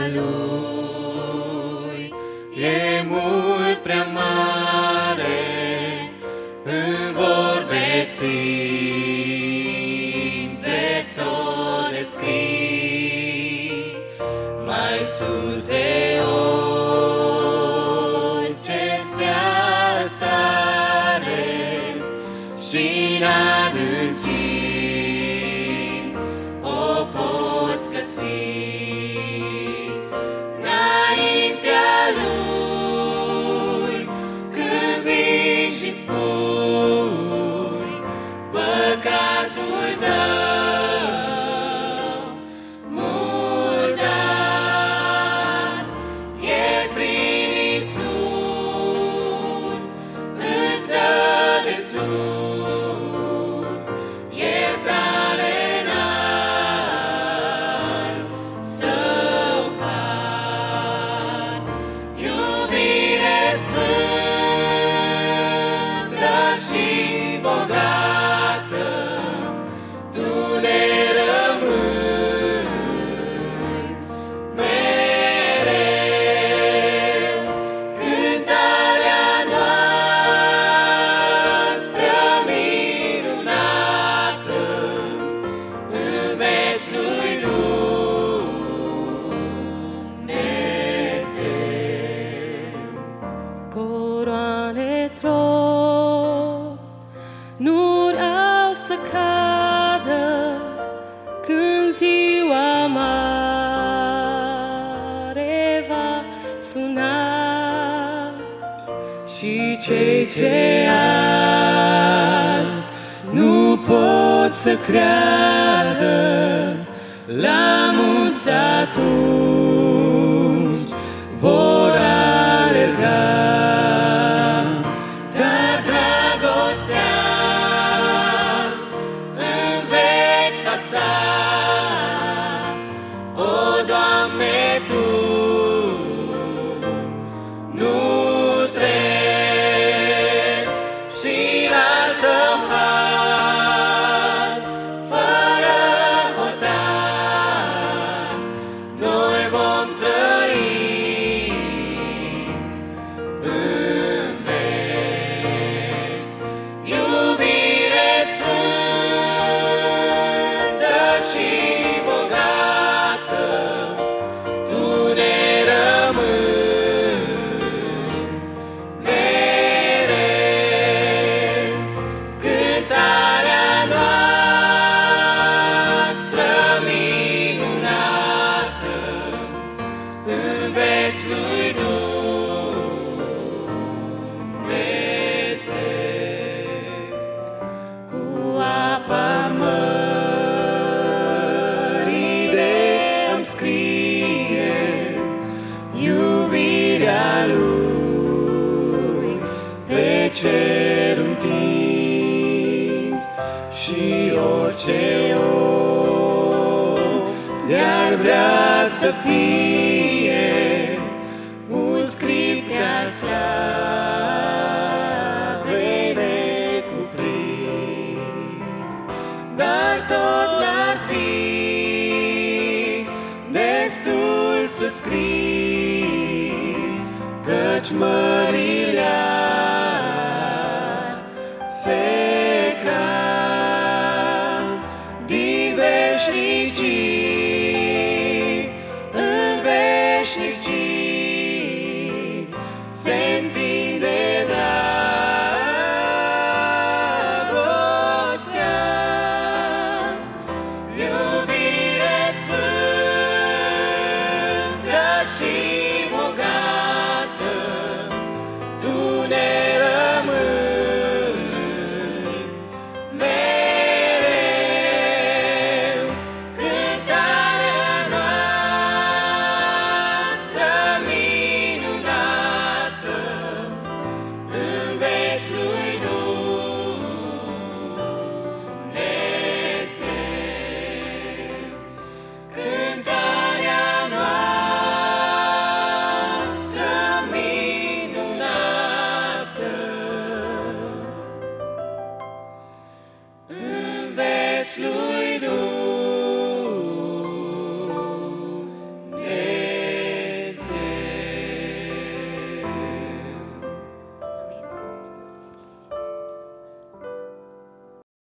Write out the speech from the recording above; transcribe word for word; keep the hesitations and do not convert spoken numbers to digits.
Lui e mult prea mare în vorbe simple s-o descrii, mai sus de orice stea sare și-n adâncimi o poți găsi. Înaintea Lui când vii și spui păcatul tău murdar, El prin Iisus îți dă de sus iertare n-al său har, iubire sfântă și bogată, tu ne rămâni mereu. Cântarea noastră minunată în veci lui Dumnezeu. Coroane tron nu au să cadă când ziua mare va suna, și cei ce azi nu pot să creadă la mulți atunci vor alerga. Dar dragostea în veci va sta, o Doamne, Tu nu treci și l-al Tău har fără hotar noi vom trăi în veci. Iubire sfântă și bogată, tu ne rămâni mereu. Cântarea noastră minunată în veci lui Dumnezeu. Cu apa mării de-mi scrie iubirea Lui pe cer întins, și orice om de-ar vrea să fie un scrip de-al slavei necuprins, dar tot n-ar fi destul să scrii, căci mă